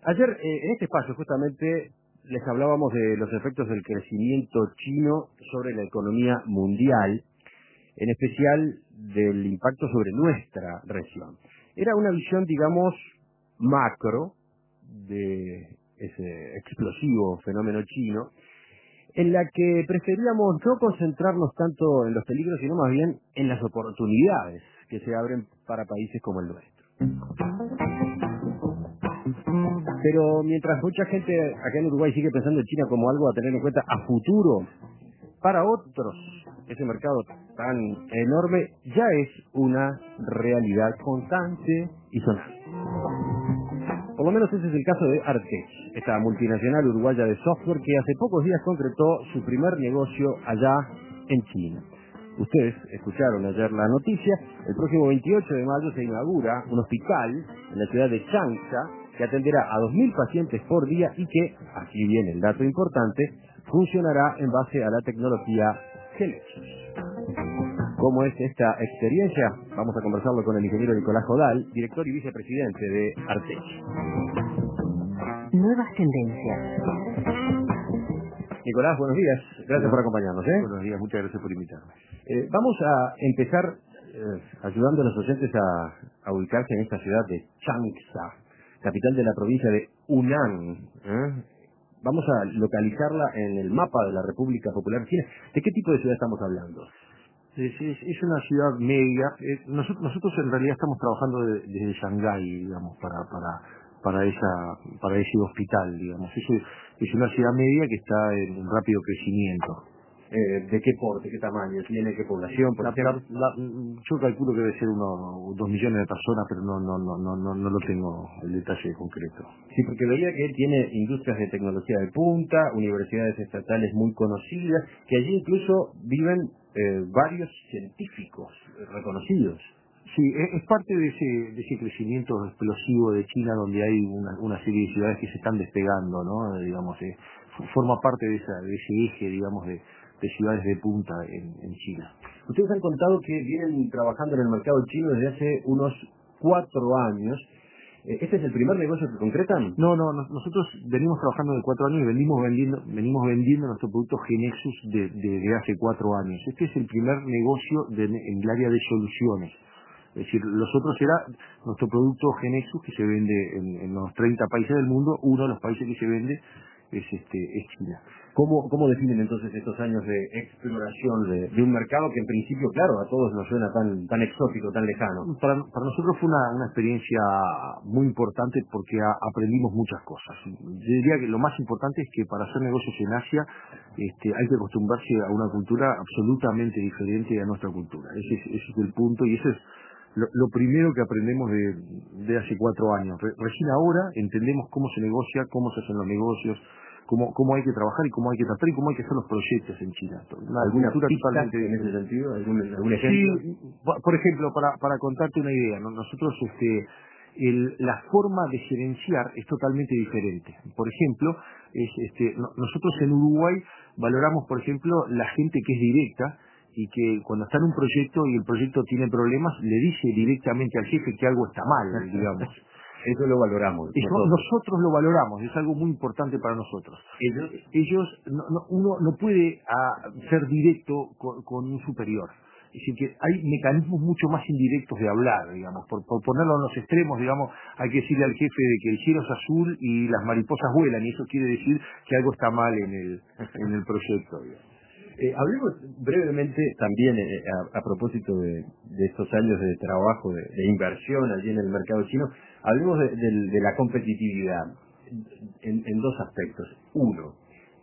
Ayer, en este espacio, justamente, les hablábamos de los efectos del crecimiento chino sobre la economía mundial, en especial del impacto sobre nuestra región. Era una visión, digamos, macro de ese explosivo fenómeno chino, en la que preferíamos no concentrarnos tanto en los peligros, sino más bien en las oportunidades que se abren para países como el nuestro. Pero mientras mucha gente acá en Uruguay sigue pensando en China como algo a tener en cuenta a futuro, para otros ese mercado tan enorme ya es una realidad constante y sonante. Por lo menos ese es el caso de Artech, esta multinacional uruguaya de software que hace pocos días concretó su primer negocio allá en China. Ustedes escucharon ayer la noticia. El próximo 28 de mayo se inaugura un hospital en la ciudad de Changsha que atenderá a 2.000 pacientes por día y que, aquí viene el dato importante, funcionará en base a la tecnología Genexus. ¿Cómo es esta experiencia? Vamos a conversarlo con el ingeniero Nicolás Jodal, director y vicepresidente de Artech. Nuevas tendencias. Nicolás, buenos días. Gracias por acompañarnos. Buenos días, muchas gracias por invitarme. Vamos a empezar ayudando a los oyentes a ubicarse en esta ciudad de Changsha, capital de la provincia de Hunan. Vamos a localizarla en el mapa de la República Popular China. ¿De qué tipo de ciudad estamos hablando? Es una ciudad media. Nosotros en realidad estamos trabajando desde Shanghái, digamos, para ese hospital, digamos. Es una ciudad media que está en rápido crecimiento. ¿De qué porte, qué tamaño tiene, qué población? Yo calculo que debe ser unos 2 millones de personas, pero no lo tengo el detalle concreto. Sí, porque veía que tiene industrias de tecnología de punta, universidades estatales muy conocidas, que allí incluso viven varios científicos reconocidos. Sí, es parte de ese crecimiento explosivo de China, donde hay una serie de ciudades que se están despegando, ¿no? Digamos, forma parte de ese eje, digamos, de ciudades de punta en China. Ustedes han contado que vienen trabajando en el mercado chino desde hace unos 4 años. ¿Este es el primer negocio que concretan? No, nosotros venimos trabajando de 4 años y venimos vendiendo nuestro producto Genexus desde hace 4 años. Este es el primer negocio en el área de soluciones. Es decir, los otros era nuestro producto Genexus que se vende en los 30 países del mundo. Uno de los países que se vende es China. ¿Cómo definen entonces estos años de exploración de un mercado que en principio, claro, a todos nos suena tan exótico, tan lejano? Para nosotros fue una experiencia muy importante porque aprendimos muchas cosas. Yo diría que lo más importante es que para hacer negocios en Asia hay que acostumbrarse a una cultura absolutamente diferente a nuestra cultura. Ese es el punto y eso es lo primero que aprendemos de hace 4 años. Recién ahora entendemos cómo se negocia, cómo se hacen los negocios, cómo hay que trabajar y cómo hay que tratar y cómo hay que hacer los proyectos en China. ¿Alguna cultura totalmente en ese sentido? ¿Algún ejemplo? Sí, por ejemplo, para contarte una idea, ¿no? Nosotros la forma de gerenciar es totalmente diferente. Por ejemplo, nosotros en Uruguay valoramos, por ejemplo, la gente que es directa y que cuando está en un proyecto y el proyecto tiene problemas, le dice directamente al jefe que algo está mal, digamos. Eso lo valoramos. Nosotros lo valoramos, es algo muy importante para nosotros. Uno no puede ser directo con un superior. Es decir, que hay mecanismos mucho más indirectos de hablar, digamos, por ponerlo en los extremos, digamos, hay que decirle al jefe de que el cielo es azul y las mariposas vuelan, y eso quiere decir que algo está mal en el proyecto, digamos. Hablemos brevemente también a propósito de estos años de trabajo, de inversión allí en el mercado chino, hablemos de la competitividad en 2 aspectos. Uno,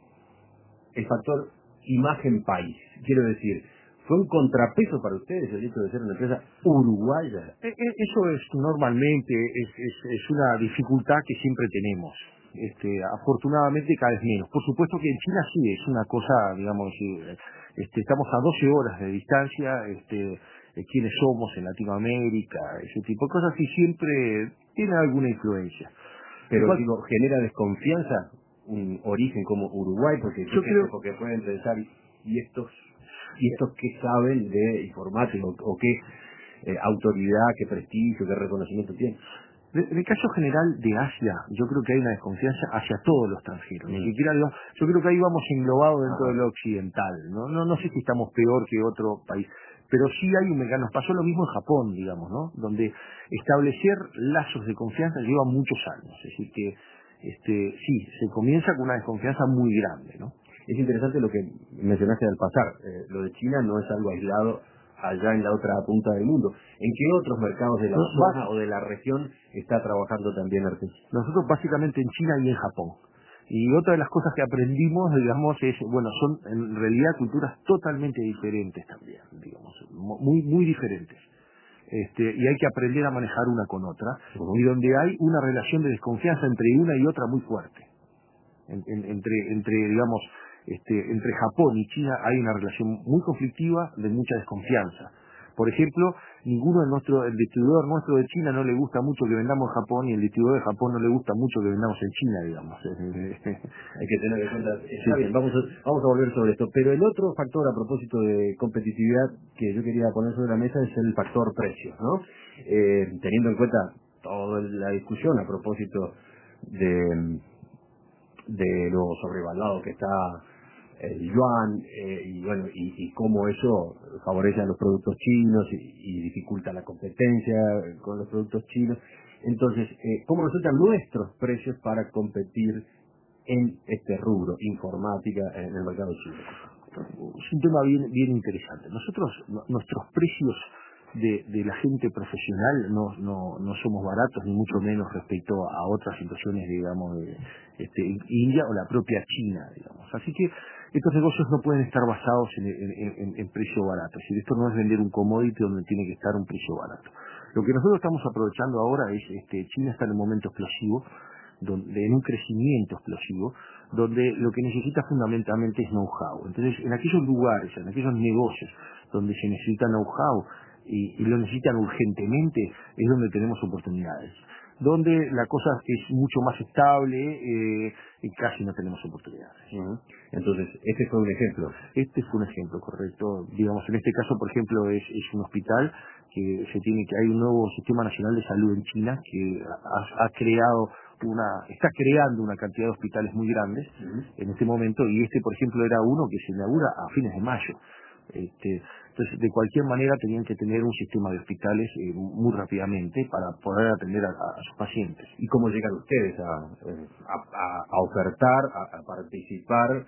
el factor imagen-país. Quiero decir, ¿fue un contrapeso para ustedes el hecho de ser una empresa uruguaya? Eso es normalmente, es una dificultad que siempre tenemos. Afortunadamente cada vez menos. Por supuesto que en China sí es una cosa, digamos, estamos a 12 horas de distancia, quiénes somos en Latinoamérica, ese tipo de cosas, y siempre tiene alguna influencia. Pero digo, genera desconfianza un origen como Uruguay, porque yo creo que pueden pensar, ¿y estos qué saben de informática o qué autoridad, qué prestigio, qué reconocimiento tienen? En el caso general de Asia, yo creo que hay una desconfianza hacia todos los extranjeros. Ni siquiera, yo creo que ahí vamos englobados dentro de lo occidental. No sé si estamos peor que otro país, pero sí hay un mercado. Nos pasó lo mismo en Japón, digamos, ¿no? Donde establecer lazos de confianza lleva muchos años. Es decir que, sí, se comienza con una desconfianza muy grande, ¿no? Es interesante lo que mencionaste al pasar. Lo de China no es algo aislado allá en la otra punta del mundo. ¿En qué otros mercados de la zona o de la región está trabajando también Artech? Nosotros básicamente en China y en Japón. Y otra de las cosas que aprendimos, digamos, es, bueno, son en realidad culturas totalmente diferentes también, digamos, muy diferentes. Y hay que aprender a manejar una con otra, y donde hay una relación de desconfianza entre una y otra muy fuerte. Digamos, entre Japón y China hay una relación muy conflictiva de mucha desconfianza. Por ejemplo, el distribuidor nuestro de China no le gusta mucho que vendamos en Japón, y el distribuidor de Japón no le gusta mucho que vendamos en China, digamos. Hay que tener en cuenta. Está bien, vamos a volver sobre esto. Pero el otro factor a propósito de competitividad que yo quería poner sobre la mesa es el factor precios, ¿no? Teniendo en cuenta toda la discusión a propósito de lo sobrevaluado que está el yuan, y cómo eso favorece a los productos chinos y dificulta la competencia con los productos chinos. Entonces, ¿cómo resultan nuestros precios para competir en este rubro, informática, en el mercado chino? Es un tema bien interesante. Nuestros precios de la gente profesional no somos baratos, ni mucho menos respecto a otras situaciones, digamos, de India o la propia China, digamos. Así que estos negocios no pueden estar basados en precio barato. Es decir, esto no es vender un commodity donde tiene que estar un precio barato. Lo que nosotros estamos aprovechando ahora es, China está en un momento explosivo, en un crecimiento explosivo, donde lo que necesita fundamentalmente es know-how. Entonces, en aquellos lugares, en aquellos negocios donde se necesita know-how y lo necesitan urgentemente, es donde tenemos oportunidades. Donde la cosa es mucho más estable, y casi no tenemos oportunidades. Entonces, este fue un ejemplo. Este fue un ejemplo, correcto. Digamos, en este caso, por ejemplo, es un hospital que hay un nuevo sistema nacional de salud en China que está creando una cantidad de hospitales muy grandes en este momento, y por ejemplo, era uno que se inaugura a fines de mayo. Entonces, de cualquier manera tenían que tener un sistema de hospitales muy rápidamente para poder atender a sus pacientes. ¿Y cómo llegan ustedes a ofertar, a participar,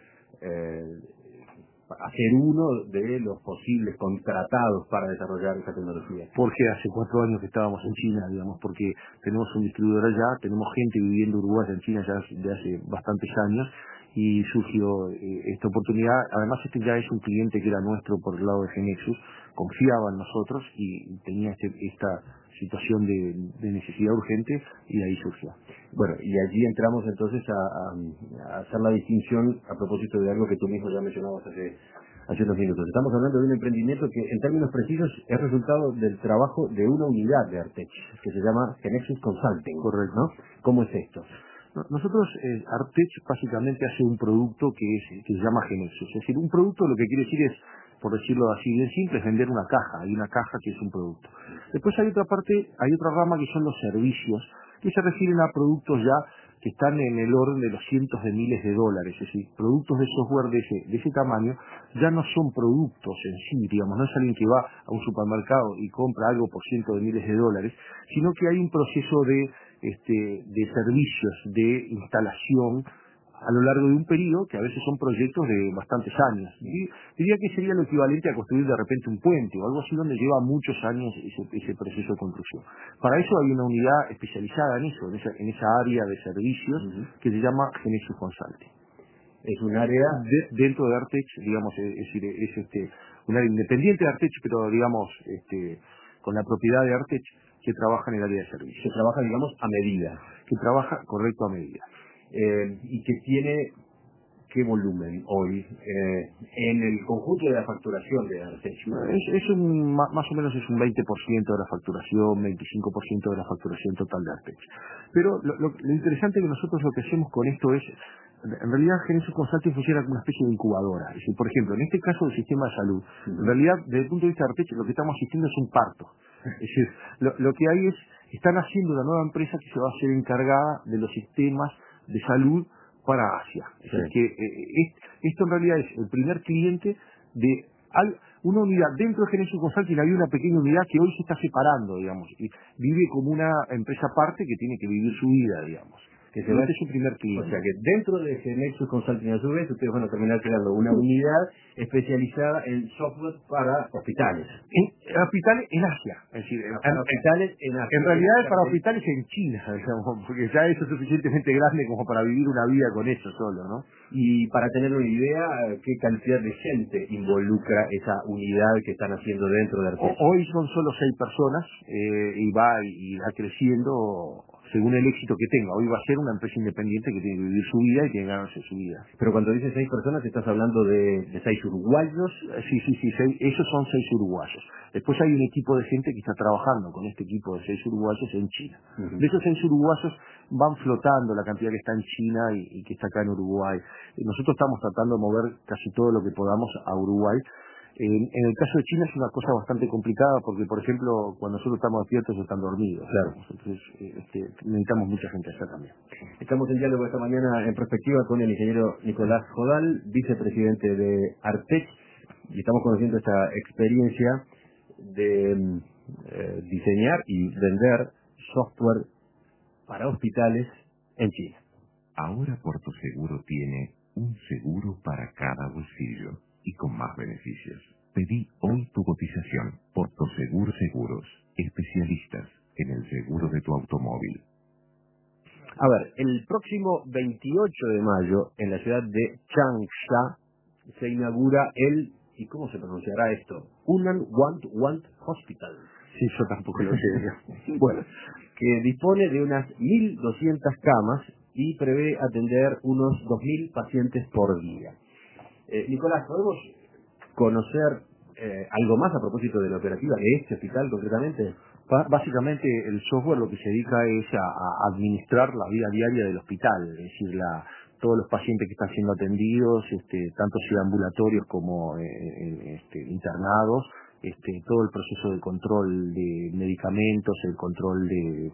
a ser uno de los posibles contratados para desarrollar esa tecnología? Porque hace 4 años que estábamos en China, digamos, porque tenemos un distribuidor allá, tenemos gente viviendo uruguaya en China ya de hace bastantes años, y surgió esta oportunidad. Además, ya es un cliente que era nuestro por el lado de Genexus, confiaba en nosotros y tenía esta situación de necesidad urgente, y de ahí surgió. Bueno, y allí entramos entonces a hacer la distinción a propósito de algo que tú mismo ya mencionabas hace unos minutos. Estamos hablando de un emprendimiento que, en términos precisos, es resultado del trabajo de una unidad de Artech, que se llama Genexus Consulting. Correcto. ¿No? ¿Cómo es esto? Nosotros, Artech básicamente hace un producto que se llama Genexus. Es decir, un producto lo que quiere decir es, por decirlo así bien simple, es vender una caja. Hay una caja que es un producto. Después hay otra rama que son los servicios, que se refieren a productos ya que están en el orden de los cientos de miles de dólares. Es decir, productos de software de ese tamaño ya no son productos en sí, digamos, no es alguien que va a un supermercado y compra algo por cientos de miles de dólares, sino que hay un proceso de servicios, de instalación a lo largo de un periodo, que a veces son proyectos de bastantes años. Y diría que sería lo equivalente a construir de repente un puente o algo así, donde lleva muchos años ese proceso de construcción. Para eso hay una unidad especializada en esa área de servicios que se llama Genexus Consulting. Es un área dentro de Artech, digamos, es un área independiente de Artech, pero digamos, con la propiedad de Artech, que trabaja en el área de servicios. Que trabaja, digamos, a medida. Que trabaja, correcto, a medida. Y que tiene qué volumen hoy en el conjunto de la facturación de Artech. Más o menos es un 20% de la facturación, 25% de la facturación total de Artech. Pero lo interesante es que nosotros lo que hacemos con esto es, en realidad, Genexus Consulting funciona como una especie de incubadora. Es decir, por ejemplo, en este caso del sistema de salud, en realidad, desde el punto de vista de Artech, lo que estamos asistiendo es un parto. Es decir, lo que hay es están haciendo una nueva empresa que se va a hacer encargada de los sistemas de salud para Asia. Es decir, que esto en realidad es el primer cliente de una unidad. Dentro de Genesis Consulting había una pequeña unidad que hoy se está separando, digamos, y vive como una empresa aparte que tiene que vivir su vida, digamos. Que se va Este es su primer cliente. O sea que dentro de Genexus Consulting, a su vez, ustedes van a terminar creando una unidad especializada en software para hospitales. Hospitales en Asia. Es decir, Para hospitales en Asia. En realidad es para hospitales en China, digamos, porque ya eso es suficientemente grande como para vivir una vida con eso solo, ¿no? Y para tener una idea, ¿qué cantidad de gente involucra esa unidad que están haciendo dentro de Artex? Hoy son solo 6 personas y va creciendo según el éxito que tenga. Hoy va a ser una empresa independiente que tiene que vivir su vida y tiene que ganarse su vida. Pero cuando dices 6 personas, ¿estás hablando de 6 uruguayos? Sí, esos son 6 uruguayos. Después hay un equipo de gente que está trabajando con este equipo de 6 uruguayos en China. De esos 6 uruguayos van flotando la cantidad que está en China y que está acá en Uruguay. Nosotros estamos tratando de mover casi todo lo que podamos a Uruguay. En el caso de China es una cosa bastante complicada porque, por ejemplo, cuando nosotros estamos despiertos ellos están dormidos. Claro. Entonces necesitamos mucha gente allá también. Estamos en diálogo esta mañana en perspectiva con el ingeniero Nicolás Jodal, vicepresidente de Artex, y estamos conociendo esta experiencia de diseñar y vender software para hospitales en China. Ahora Puerto Seguro tiene un seguro para cada bolsillo y con más beneficios. Pedí hoy tu cotización. Puerto Seguro Seguros, especialistas en el seguro de tu automóvil. A ver, el próximo 28 de mayo en la ciudad de Changsha se inaugura ¿y cómo se pronunciará esto? Hunan Want Hospital. Sí, yo tampoco lo sé. Bueno, que dispone de unas 1.200 camas y prevé atender unos 2.000 pacientes por día. Nicolás, ¿podemos conocer algo más a propósito de la operativa de este hospital concretamente? Básicamente el software lo que se dedica es a administrar la vida diaria del hospital, es decir, todos los pacientes que están siendo atendidos, tanto sea ambulatorios como internados, todo el proceso de control de medicamentos, el control de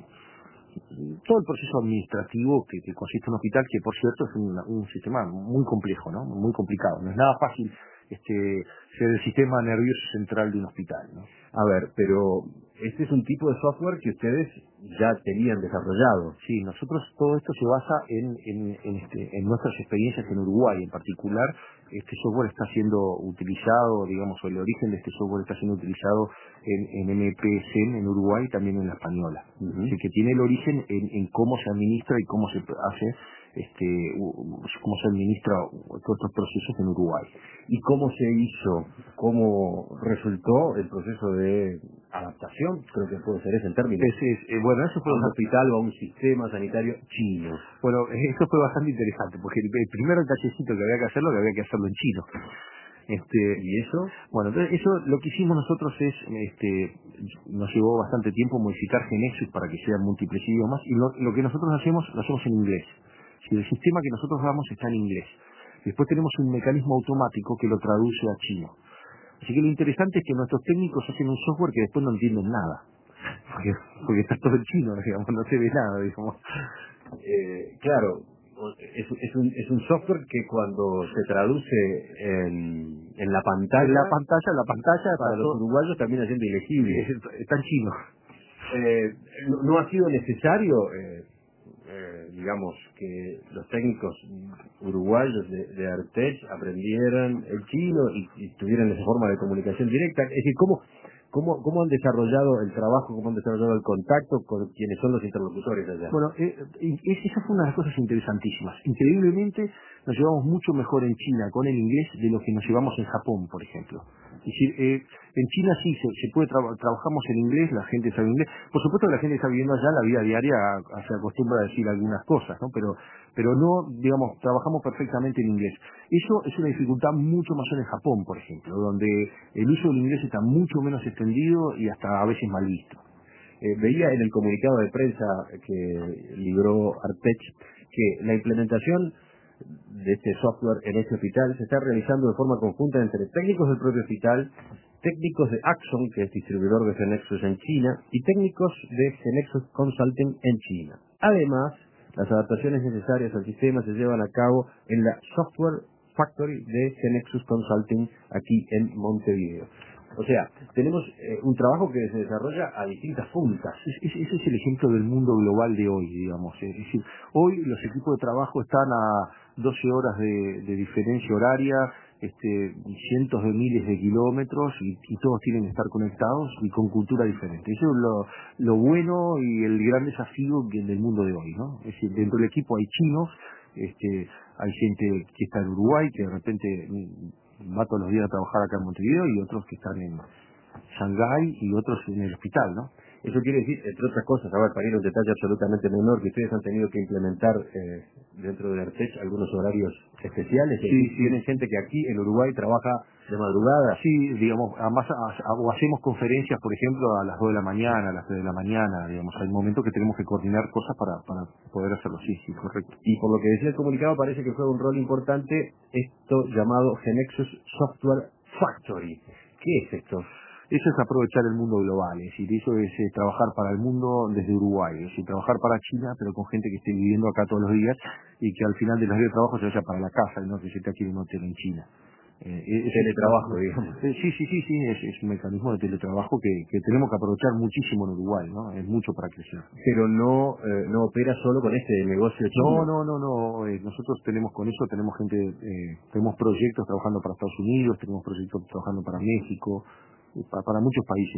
todo el proceso administrativo que consiste en un hospital, que por cierto es un sistema muy complejo, ¿no? Muy complicado. No es nada fácil ser el sistema nervioso central de un hospital, ¿no? A ver, pero este es un tipo de software que ustedes ya tenían desarrollado. Sí, nosotros todo esto se basa en nuestras experiencias en Uruguay. En particular, este software está siendo utilizado, digamos, o el origen de este software está siendo utilizado en MPSEN en Uruguay y también en la española. Así que tiene el origen en cómo se administra y cómo se hace cómo se administra todos estos procesos en Uruguay. ¿Y cómo se hizo? ¿Cómo resultó el proceso de adaptación? Creo que puede ser ese el término. Bueno, eso fue a un hospital o a un sistema sanitario chino. Bueno, eso fue bastante interesante, porque el primer detallecito que había que hacerlo en chino. ¿Y eso? Bueno, entonces eso lo que hicimos nosotros es, nos llevó bastante tiempo modificar Genexus para que sean múltiples idiomas, y lo que nosotros hacemos, lo hacemos en inglés. Si el sistema que nosotros damos está en inglés. Después tenemos un mecanismo automático que lo traduce a chino. Así que lo interesante es que nuestros técnicos hacen un software que después no entienden nada. Porque está todo en chino, digamos, no se ve nada, digamos. Claro, es un software que cuando se traduce en la pantalla... La pantalla para los uruguayos también siendo ilegible. Está en chino. No ha sido necesario... digamos, que los técnicos uruguayos de Artex aprendieran el chino y tuvieran esa forma de comunicación directa. Es decir, ¿cómo han desarrollado el trabajo, cómo han desarrollado el contacto con quienes son los interlocutores allá? Bueno, esa fue una de las cosas interesantísimas. Increíblemente nos llevamos mucho mejor en China con el inglés de lo que nos llevamos en Japón, por ejemplo. Es decir, en China sí se puede trabajamos en inglés, la gente sabe inglés. Por supuesto que la gente está viviendo allá la vida diaria, se acostumbra a decir algunas cosas, ¿no? Pero no, digamos, trabajamos perfectamente en inglés. Eso es una dificultad mucho mayor en Japón, por ejemplo, donde el uso del inglés está mucho menos extendido y hasta a veces mal visto. Veía en el comunicado de prensa que libró Artex que la implementación de este software en este hospital se está realizando de forma conjunta entre técnicos del propio hospital, técnicos de Axon, que es distribuidor de GeNexus en China, y técnicos de GeNexus Consulting en China. Además, las adaptaciones necesarias al sistema se llevan a cabo en la Software Factory de GeNexus Consulting aquí en Montevideo. O sea, tenemos un trabajo que se desarrolla a distintas puntas. Ese es el ejemplo del mundo global de hoy, digamos. Es decir, hoy los equipos de trabajo están a 12 horas de diferencia horaria, cientos de miles de kilómetros y todos tienen que estar conectados y con cultura diferente. Eso es lo bueno y el gran desafío del mundo de hoy, ¿no? Es decir, dentro del equipo hay chinos, hay gente que está en Uruguay, que de repente va todos los días a trabajar acá en Montevideo, y otros que están en Shanghái y otros en el hospital, ¿no? Eso quiere decir, entre otras cosas, a ver, para ir a un detalle absolutamente menor, que ustedes han tenido que implementar dentro de Artech algunos horarios especiales. Sí, Tienen gente que aquí en Uruguay trabaja de madrugada. Sí, digamos, además o hacemos conferencias, por ejemplo, a las 2 de la mañana, a las 3 de la mañana, digamos, hay momentos que tenemos que coordinar cosas para poder hacerlo, sí, correcto. Y por lo que decía el comunicado, parece que juega un rol importante esto llamado GeNexus Software Factory. ¿Qué es esto? Eso es aprovechar el mundo global, es decir, eso es trabajar para el mundo desde Uruguay, es decir, trabajar para China, pero con gente que esté viviendo acá todos los días y que al final de los días de trabajo se vaya para la casa y no que se esté aquí en un hotel en China. Teletrabajo, digamos. Sí, es un mecanismo de teletrabajo que tenemos que aprovechar muchísimo en Uruguay, ¿no? Es mucho para crecer. Pero no opera solo con este negocio chino. No. Nosotros tenemos con eso, tenemos gente, tenemos proyectos trabajando para Estados Unidos, tenemos proyectos trabajando para México, para muchos países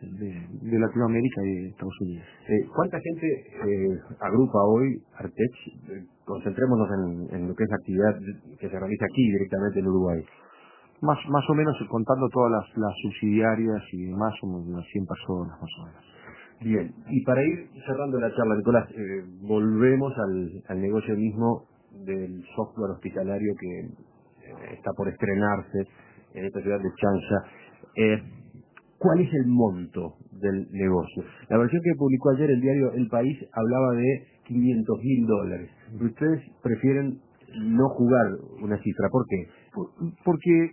de Latinoamérica y de Estados Unidos. ¿Cuánta gente agrupa hoy Artech? Concentrémonos en lo que es la actividad que se realiza aquí directamente en Uruguay. Más o menos, contando todas las subsidiarias y demás, somos unas 100 personas más o menos. Bien, y para ir cerrando la charla, Nicolás, volvemos al negocio mismo del software hospitalario que está por estrenarse en esta ciudad de Changsha. ¿Cuál es el monto del negocio? La versión que publicó ayer el diario El País hablaba de $500.000. Ustedes prefieren no jugar una cifra. ¿Por qué? Porque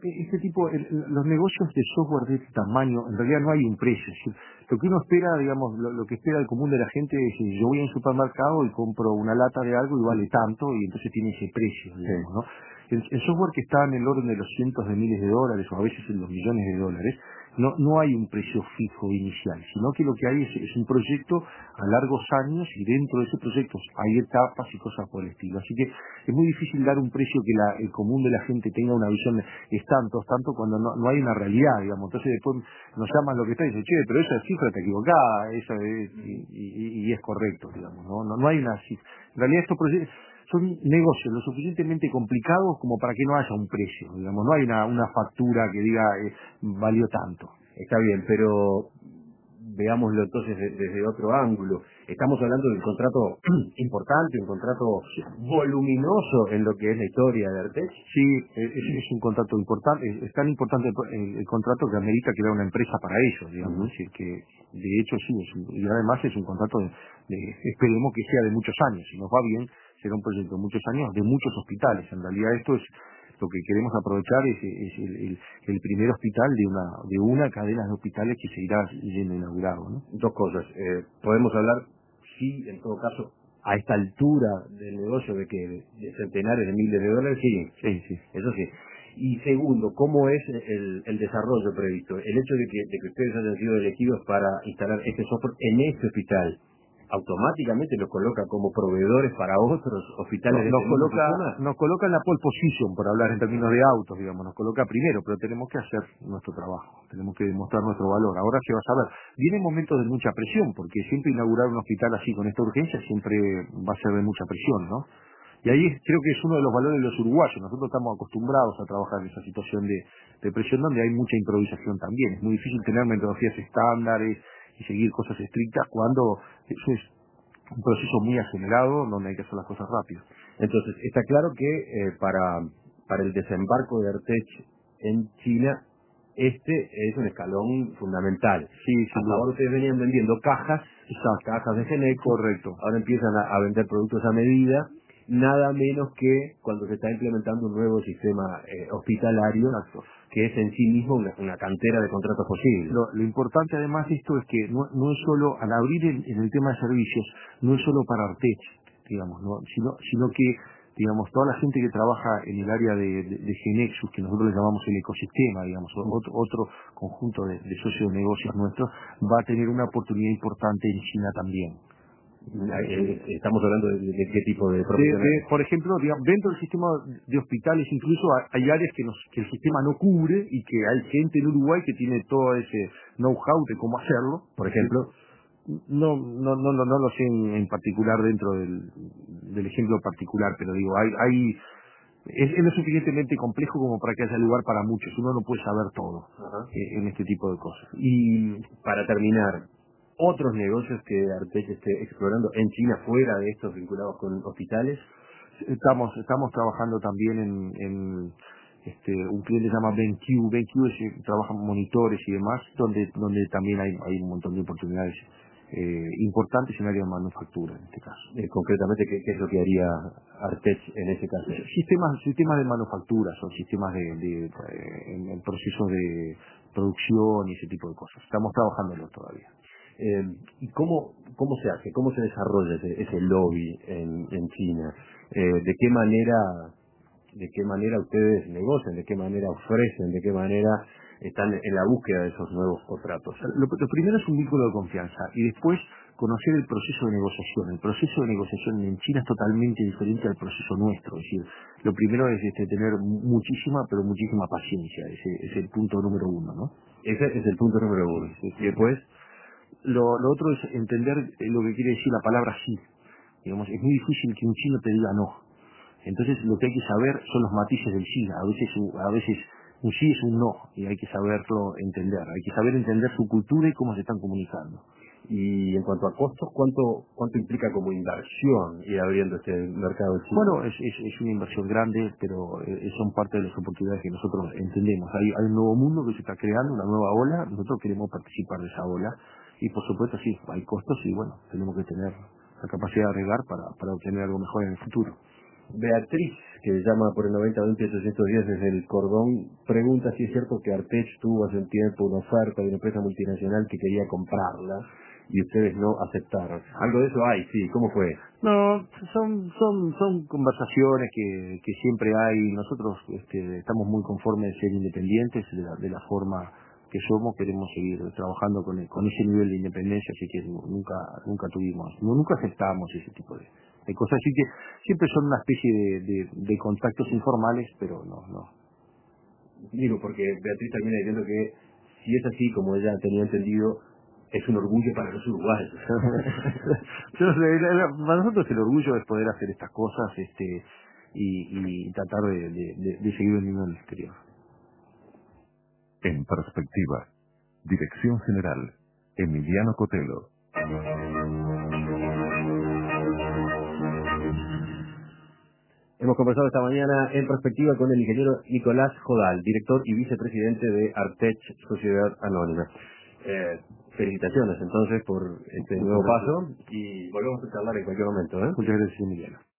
los negocios de software de este tamaño, en realidad no hay un precio. Es decir, lo que uno espera, digamos, lo que espera el común de la gente es: yo voy a un supermercado y compro una lata de algo y vale tanto, y entonces tiene ese precio, digamos, ¿no? El software que está en el orden de los cientos de miles de dólares, o a veces en los millones de dólares, no hay un precio fijo inicial, sino que lo que hay es un proyecto a largos años, y dentro de ese proyecto hay etapas y cosas por el estilo. Así que es muy difícil dar un precio que el común de la gente tenga una visión de es tanto, cuando no hay una realidad, digamos. Entonces después nos llaman lo que está y dicen: che, pero esa cifra está equivocada, esa es, y es correcto, digamos. No hay una cifra. En realidad estos proyectos son negocios lo suficientemente complicados como para que no haya un precio, digamos. No hay una factura que diga valió tanto. Está bien, pero veámoslo entonces desde otro ángulo. Estamos hablando de un contrato importante, un contrato voluminoso en lo que es la historia de Artech. Sí, es un contrato importante. Es tan importante el contrato que amerita crear una empresa para ellos, digamos. Es decir, que de hecho sí, y además es un contrato esperemos que sea de muchos años. Si nos va bien, será un proyecto de muchos años, de muchos hospitales. En realidad esto es lo que queremos aprovechar, es el primer hospital de una cadena de hospitales que se irá yendo inaugurado, ¿no? Dos cosas. Podemos hablar, sí, en todo caso, a esta altura del negocio de centenares de miles de dólares, sí, eso sí. Y segundo, ¿cómo es el desarrollo previsto? El hecho de que ustedes hayan sido elegidos para instalar este software en este hospital, ¿automáticamente los coloca como proveedores para otros hospitales? Nos coloca en la pole position, por hablar en términos de autos, digamos. Nos coloca primero, pero tenemos que hacer nuestro trabajo, tenemos que demostrar nuestro valor. Ahora se va a saber. Vienen momentos de mucha presión, porque siempre inaugurar un hospital así con esta urgencia siempre va a ser de mucha presión, ¿no? Y ahí creo que es uno de los valores de los uruguayos. Nosotros estamos acostumbrados a trabajar en esa situación de presión donde hay mucha improvisación también. Es muy difícil tener metodologías estándares y seguir cosas estrictas cuando eso es un proceso muy acelerado donde hay que hacer las cosas rápido. Entonces, está claro que para el desembarco de Artech en China, este es un escalón fundamental. Sí, ahora ustedes venían vendiendo cajas de GeNexus. Correcto. Ahora empiezan a vender productos a medida, nada menos que cuando se está implementando un nuevo sistema hospitalario. Exacto. que es en sí mismo una cantera de contratos posibles. Lo importante además de esto es que no es solo, al abrir en el tema de servicios, no es solo para Artech, digamos, ¿no? sino que, digamos, toda la gente que trabaja en el área de Genexus, que nosotros le llamamos el ecosistema, digamos, otro conjunto de socios de negocios nuestros, va a tener una oportunidad importante en China también. Estamos hablando de qué tipo de profesionales. Por ejemplo, digamos, dentro del sistema de hospitales incluso hay áreas que el sistema no cubre y que hay gente en Uruguay que tiene todo ese know-how de cómo hacerlo. Por ejemplo, no lo sé en particular dentro del ejemplo particular, pero digo, es lo suficientemente complejo como para que haya lugar para muchos. Uno no puede saber todo en este tipo de cosas. Y para terminar, otros negocios que Artech esté explorando en China fuera de estos vinculados con hospitales. Estamos trabajando también en un cliente se llama BenQ. BenQ trabaja en monitores y demás, donde también hay un montón de oportunidades importantes en área de manufactura en este caso. Concretamente, ¿qué es lo que haría Artech en ese caso? Sistemas de manufactura, son sistemas en procesos de producción y ese tipo de cosas. Estamos trabajándolo todavía. ¿Y cómo se hace? ¿Cómo se desarrolla ese lobby en China? ¿De qué manera ustedes negocian? ¿De qué manera ofrecen? ¿De qué manera están en la búsqueda de esos nuevos contratos? Lo primero es un vínculo de confianza y después conocer el proceso de negociación. El proceso de negociación en China es totalmente diferente al proceso nuestro. Es decir, lo primero es tener muchísima paciencia. Ese es el punto número uno, ¿no? Ese es el punto número uno. Y después, lo otro es entender lo que quiere decir la palabra sí. Digamos, es muy difícil que un chino te diga no. Entonces lo que hay que saber son los matices del sí. A veces un sí es un no y hay que saberlo entender. Hay que saber entender su cultura y cómo se están comunicando. Y en cuanto a costos, ¿cuánto implica como inversión ir abriendo este mercado chino? Bueno, es una inversión grande, pero son parte de las oportunidades que nosotros entendemos. Hay un nuevo mundo que se está creando, una nueva ola. Nosotros queremos participar de esa ola. Y por supuesto, sí, hay costos y bueno, tenemos que tener la capacidad de agregar para obtener algo mejor en el futuro. Beatriz, que llama por el 90-20-810 desde el Cordón, pregunta si es cierto que Artech tuvo hace un tiempo una oferta de una empresa multinacional que quería comprarla y ustedes no aceptaron. Algo de eso hay, sí. ¿Cómo fue? No, son conversaciones que siempre hay. Nosotros estamos muy conformes de ser independientes de la forma que somos. Queremos seguir trabajando con ese nivel de independencia, así que nunca aceptamos ese tipo de cosas. Así que siempre son una especie de contactos informales, pero no. Digo, porque Beatriz termina diciendo que si es así, como ella tenía entendido, es un orgullo para los uruguayos. Para nosotros el orgullo es poder hacer estas cosas y tratar de seguir vendiendo en el exterior. En perspectiva, Dirección General, Emiliano Cotelo. Hemos conversado esta mañana en perspectiva con el ingeniero Nicolás Jodal, director y vicepresidente de Artech Sociedad Anónima. Felicitaciones entonces por este nuevo paso y volvemos a charlar en cualquier momento. Muchas gracias, Emiliano.